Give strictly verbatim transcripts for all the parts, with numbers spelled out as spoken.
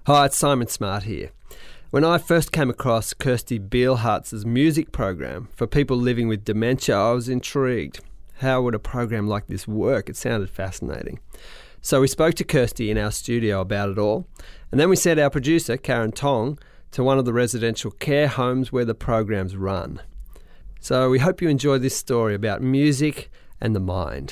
Hi, it's Simon Smart here. When I first came across Kirsty Beilhartz's music program for people living with dementia, I was intrigued. How would a program like this work? It sounded fascinating. So we spoke to Kirsty in our studio about it all, and then we sent our producer, Karen Tong, to one of the residential care homes where the program's run. So we hope you enjoy this story about music and the mind.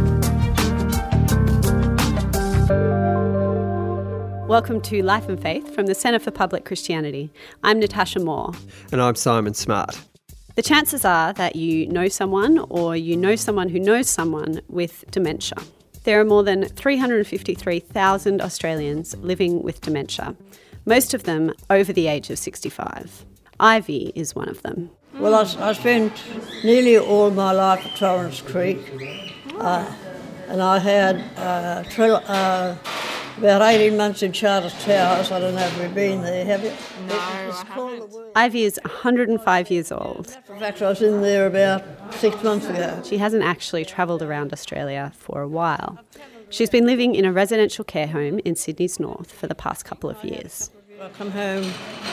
Welcome to Life and Faith from the Centre for Public Christianity. I'm Natasha Moore. And I'm Simon Smart. The chances are that you know someone or you know someone who knows someone with dementia. There are more than three hundred fifty-three thousand Australians living with dementia, most of them over the age of sixty-five. Ivy is one of them. Well, I, I spent nearly all my life at Torrens Creek, uh, and I had uh, trill, uh, about eighteen months in Charters Towers. I don't know if you've been there, have you? No, it's called the Ivy is one hundred five years old. In fact, I was in there about six months ago. She hasn't actually travelled around Australia for a while. She's been living in a residential care home in Sydney's north for the past couple of years. I come home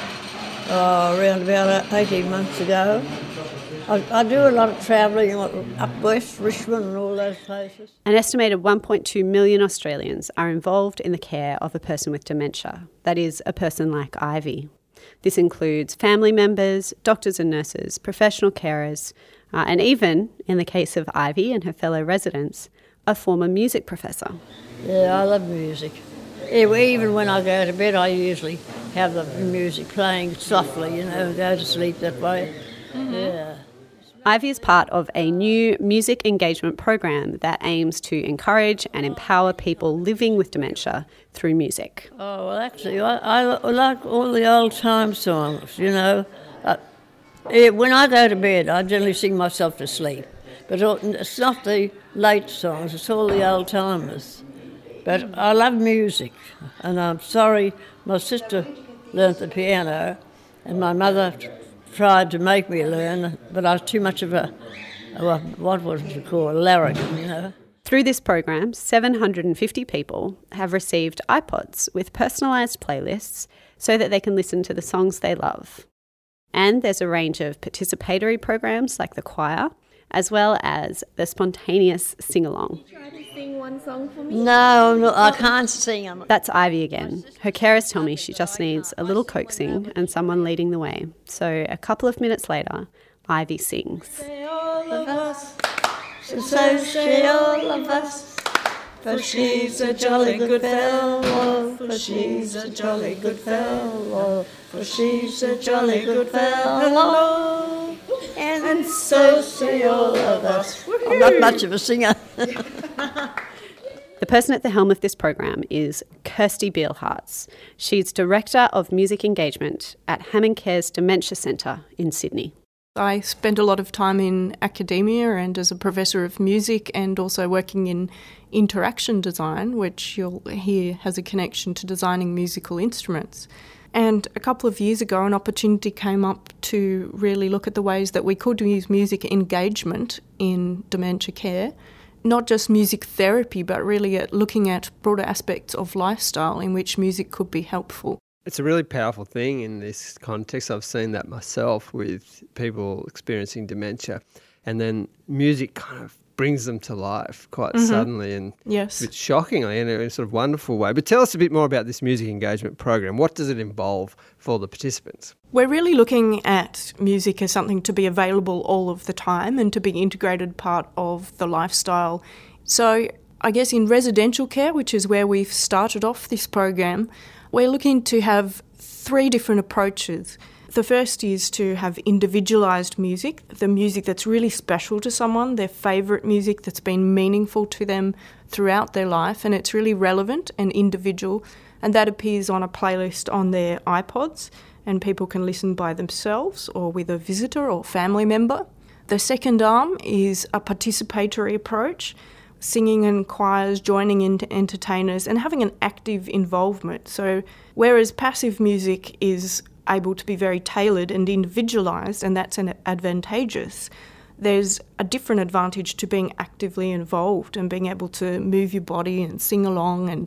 uh, around about eighteen months ago. I, I do a lot of travelling up west, Richmond and all those places. An estimated one point two million Australians are involved in the care of a person with dementia, that is, a person like Ivy. This includes family members, doctors and nurses, professional carers, uh, and even, in the case of Ivy and her fellow residents, a former music professor. Yeah, I love music. Even when I go to bed, I usually have the music playing softly, you know, and go to sleep that way. Mm-hmm. Yeah. Ivy is part of a new music engagement program that aims to encourage and empower people living with dementia through music. Oh, well, actually, I, I like all the old-time songs, you know. Uh, when I go to bed, I generally sing myself to sleep. But it's not the late songs, it's all the old-timers. But I love music, and I'm sorry my sister learnt the piano, and my mother tried to make me learn, but I was too much of a, a what was it called, a larrikin, you know. Through this program, seven hundred fifty people have received iPods with personalised playlists so that they can listen to the songs they love. And there's a range of participatory programs like the choir, as well as the spontaneous sing-along. Try to sing one song for me? No, no, I can't sing. That's Ivy again. Her carers tell me she just needs a little coaxing and someone leading the way. So a couple of minutes later, Ivy sings. All of us, so say all of us, for she's a jolly good fellow, for she's a jolly good fellow, for she's a jolly good fellow. And, and so say all of us. I'm not much of a singer. The person at the helm of this program is Kirsty Beilhartz. She's Director of Music Engagement at Hammond Care's Dementia Centre in Sydney. I spent a lot of time in academia and as a professor of music, and also working in interaction design, which you'll hear has a connection to designing musical instruments. And a couple of years ago, an opportunity came up to really look at the ways that we could use music engagement in dementia care, not just music therapy, but really at looking at broader aspects of lifestyle in which music could be helpful. It's a really powerful thing in this context. I've seen that myself with people experiencing dementia. And then music kind of brings them to life quite mm-hmm. suddenly and yes. a bit shockingly in a sort of wonderful way. But tell us a bit more about this music engagement program. What does it involve for the participants? We're really looking at music as something to be available all of the time and to be integrated part of the lifestyle. So I guess in residential care, which is where we've started off this program, we're looking to have three different approaches. The first is to have individualised music, the music that's really special to someone, their favourite music that's been meaningful to them throughout their life, and it's really relevant and individual, and that appears on a playlist on their iPods, and people can listen by themselves or with a visitor or family member. The second arm is a participatory approach, singing in choirs, joining in entertainers, and having an active involvement. So whereas passive music is able to be very tailored and individualised, and that's an advantageous, there's a different advantage to being actively involved and being able to move your body and sing along and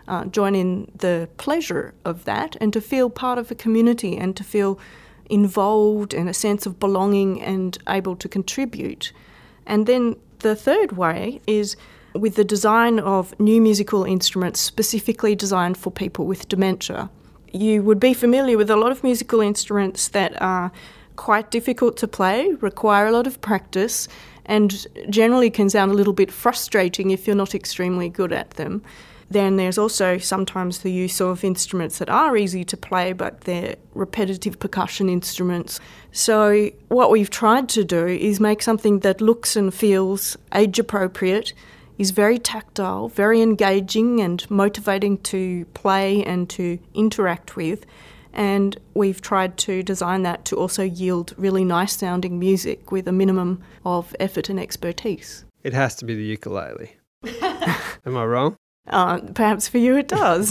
uh, join in the pleasure of that and to feel part of a community and to feel involved and a sense of belonging and able to contribute. And then the third way is with the design of new musical instruments specifically designed for people with dementia. You would be familiar with a lot of musical instruments that are quite difficult to play, require a lot of practice, and generally can sound a little bit frustrating if you're not extremely good at them. Then there's also sometimes the use of instruments that are easy to play, but they're repetitive percussion instruments. So what we've tried to do is make something that looks and feels age-appropriate, is very tactile, very engaging and motivating to play and to interact with. And we've tried to design that to also yield really nice-sounding music with a minimum of effort and expertise. It has to be the ukulele. Am I wrong? Uh, perhaps for you it does.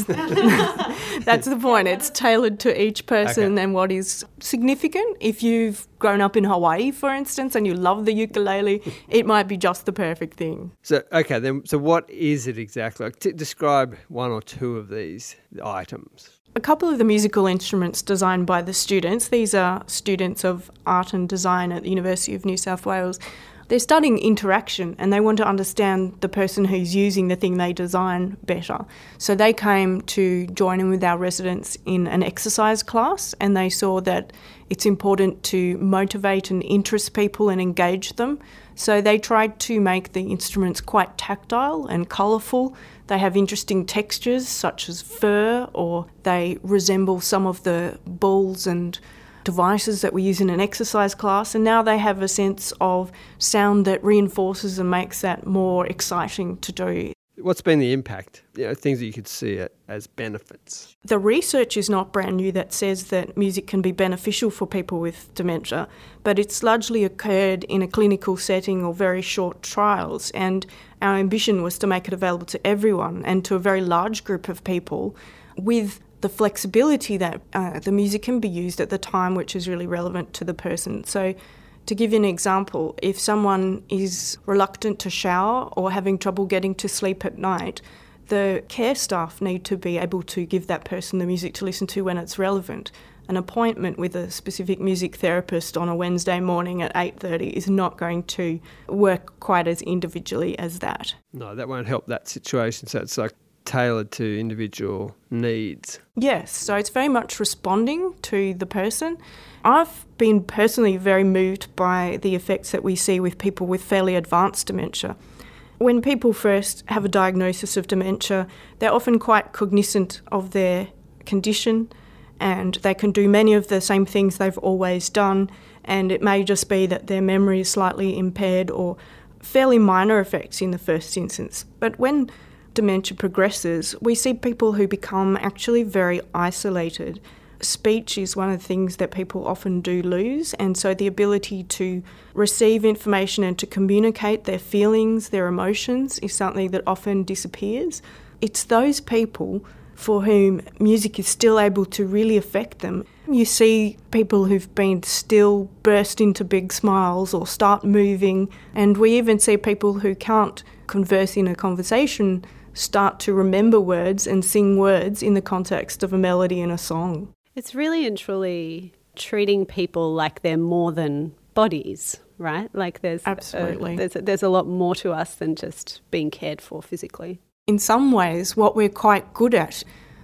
That's the point. It's tailored to each person okay. and what is significant. If you've grown up in Hawaii, for instance, and you love the ukulele, it might be just the perfect thing. So, okay, then, so what is it exactly? Like, t- describe one or two of these items. A couple of the musical instruments designed by the students, these are students of art and design at the University of New South Wales. They're studying interaction and they want to understand the person who's using the thing they design better. So they came to join in with our residents in an exercise class, and they saw that it's important to motivate and interest people and engage them. So they tried to make the instruments quite tactile and colourful. They have interesting textures such as fur, or they resemble some of the balls and devices that we use in an exercise class, and now they have a sense of sound that reinforces and makes that more exciting to do. What's been the impact? You know, things that you could see as benefits. The research is not brand new that says that music can be beneficial for people with dementia, but it's largely occurred in a clinical setting or very short trials, and our ambition was to make it available to everyone and to a very large group of people with the flexibility that uh, the music can be used at the time which is really relevant to the person. So to give you an example, if someone is reluctant to shower or having trouble getting to sleep at night, the care staff need to be able to give that person the music to listen to when it's relevant. An appointment with a specific music therapist on a Wednesday morning at eight thirty is not going to work quite as individually as that. No, that won't help that situation. So it's like tailored to individual needs. Yes, so it's very much responding to the person. I've been personally very moved by the effects that we see with people with fairly advanced dementia. When people first have a diagnosis of dementia, they're often quite cognizant of their condition and they can do many of the same things they've always done, and it may just be that their memory is slightly impaired or fairly minor effects in the first instance. But when dementia progresses, we see people who become actually very isolated. Speech is one of the things that people often do lose, and so the ability to receive information and to communicate their feelings, their emotions, is something that often disappears. It's those people for whom music is still able to really affect them. You see people who've been still burst into big smiles or start moving, and we even see people who can't converse in a conversation start to remember words and sing words in the context of a melody in a song. It's really and truly treating people like they're more than bodies, right? Like there's Absolutely. A, there's, a, there's a lot more to us than just being cared for physically. In some ways, what we're quite good at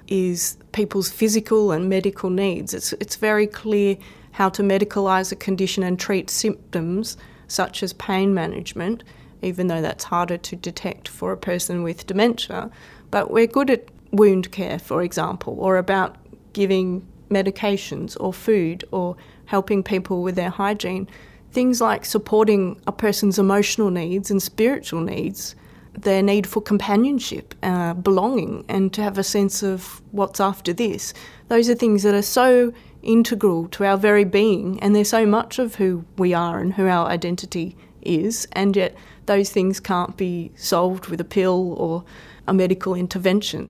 is people's physical and medical needs. It's, it's very clear how to medicalise a condition and treat symptoms such as pain management, even though that's harder to detect for a person with dementia. But we're good at wound care, for example, or about giving medications or food or helping people with their hygiene. Things like supporting a person's emotional needs and spiritual needs, their need for companionship, uh, belonging, and to have a sense of what's after this. Those are things that are so integral to our very being, and they're so much of who we are and who our identity is, and yet those things can't be solved with a pill or a medical intervention.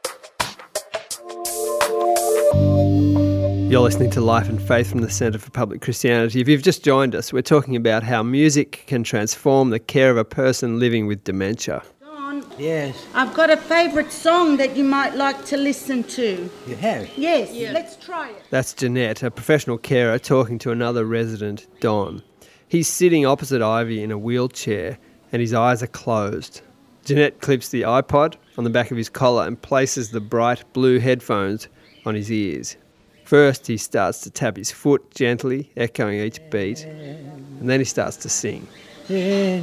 You're listening to Life and Faith from the Centre for Public Christianity. If you've just joined us, we're talking about how music can transform the care of a person living with dementia. John, Yes. I've got a favourite song that you might like to listen to. You have? Yes, yeah. Let's try it. That's Jeanette, a professional carer, talking to another resident, Don. He's sitting opposite Ivy in a wheelchair and his eyes are closed. Jeanette clips the iPod on the back of his collar and places the bright blue headphones on his ears. First, he starts to tap his foot gently, echoing each beat, and then he starts to sing. You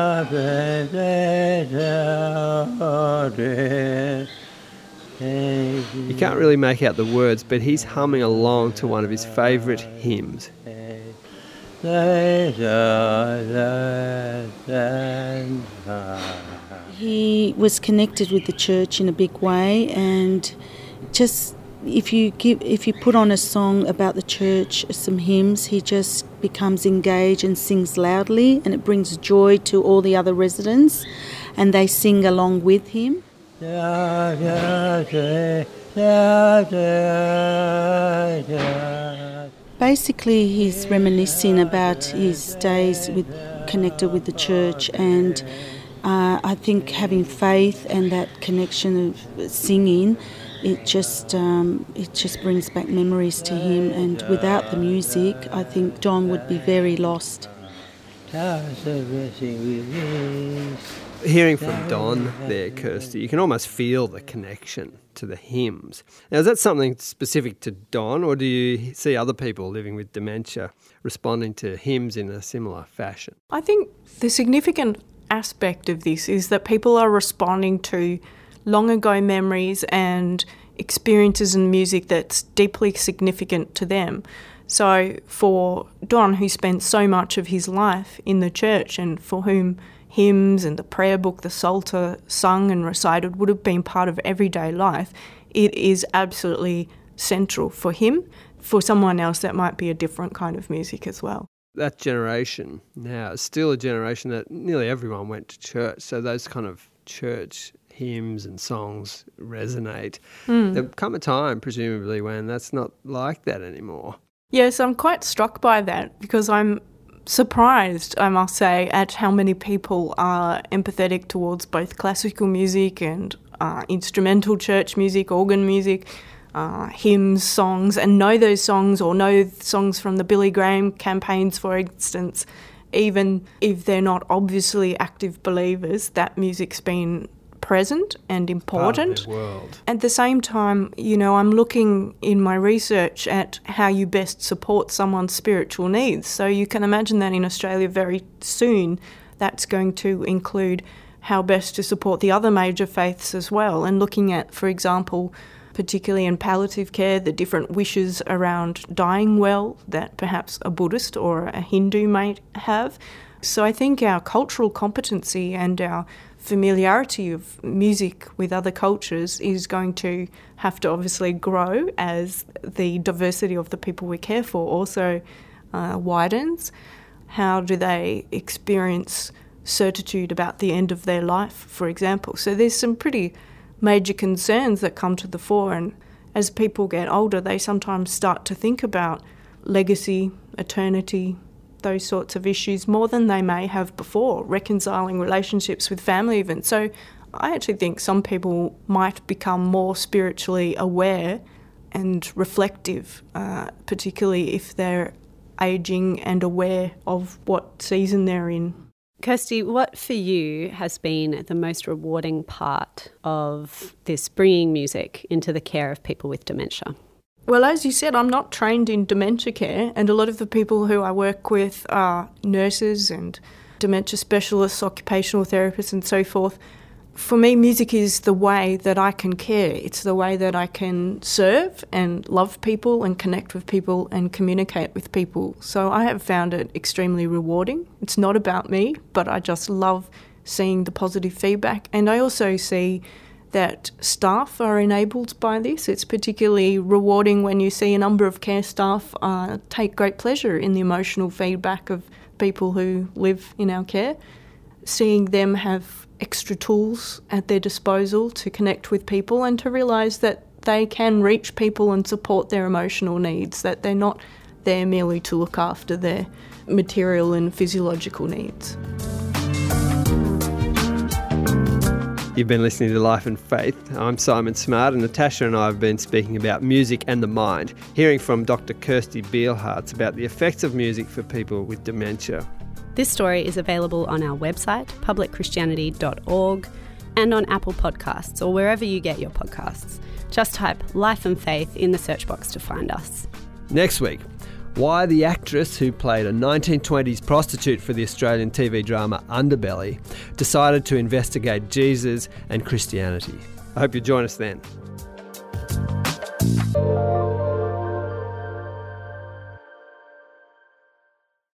can't really make out the words, but he's humming along to one of his favourite hymns. He was connected with the church in a big way, and just if you give, if you put on a song about the church, some hymns, he just becomes engaged and sings loudly, and it brings joy to all the other residents, and they sing along with him. Basically, he's reminiscing about his days with connected with the church, and uh, I think having faith and that connection of singing, it just um, it just brings back memories to him. And without the music, I think Don would be very lost. Hearing from Don there, Kirsty, you can almost feel the connection to the hymns. Now, is that something specific to Don, or do you see other people living with dementia responding to hymns in a similar fashion? I think the significant aspect of this is that people are responding to long ago memories and experiences in music that's deeply significant to them. So for Don, who spent so much of his life in the church and for whom hymns and the prayer book, the Psalter, sung and recited would have been part of everyday life, it is absolutely central for him. For someone else, that might be a different kind of music as well. That generation now is still a generation that nearly everyone went to church, so those kind of church hymns and songs resonate. Mm. There'll come a time, presumably, when that's not like that anymore. Yes, I'm quite struck by that because I'm surprised, I must say, at how many people are empathetic towards both classical music and uh, instrumental church music, organ music, uh, hymns, songs, and know those songs or know songs from the Billy Graham campaigns, for instance. Even if they're not obviously active believers, that music's been present and important. Part of their world. At the same time, you know, I'm looking in my research at how you best support someone's spiritual needs. So you can imagine that in Australia very soon that's going to include how best to support the other major faiths as well, and looking at, for example, particularly in palliative care, the different wishes around dying well that perhaps a Buddhist or a Hindu might have. So I think our cultural competency and our familiarity of music with other cultures is going to have to obviously grow as the diversity of the people we care for also uh, widens. How do they experience certitude about the end of their life, for example? So there's some pretty major concerns that come to the fore, and as people get older, they sometimes start to think about legacy, eternity, those sorts of issues more than they may have before, reconciling relationships with family even. So I actually think some people might become more spiritually aware and reflective, uh, particularly if they're ageing and aware of what season they're in. Kirsty, what for you has been the most rewarding part of this bringing music into the care of people with dementia? Well, as you said, I'm not trained in dementia care, and a lot of the people who I work with are nurses and dementia specialists, occupational therapists and so forth. For me, music is the way that I can care. It's the way that I can serve and love people and connect with people and communicate with people. So I have found it extremely rewarding. It's not about me, but I just love seeing the positive feedback. And I also see that staff are enabled by this. It's particularly rewarding when you see a number of care staff uh, take great pleasure in the emotional feedback of people who live in our care. Seeing them have extra tools at their disposal to connect with people and to realise that they can reach people and support their emotional needs, that they're not there merely to look after their material and physiological needs. You've been listening to Life and Faith. I'm Simon Smart, and Natasha and I have been speaking about music and the mind, hearing from Doctor Kirsty Beilhartz about the effects of music for people with dementia. This story is available on our website, public christianity dot org, and on Apple Podcasts or wherever you get your podcasts. Just type Life and Faith in the search box to find us. Next week, why the actress who played a nineteen twenties prostitute for the Australian T V drama Underbelly decided to investigate Jesus and Christianity. I hope you join us then.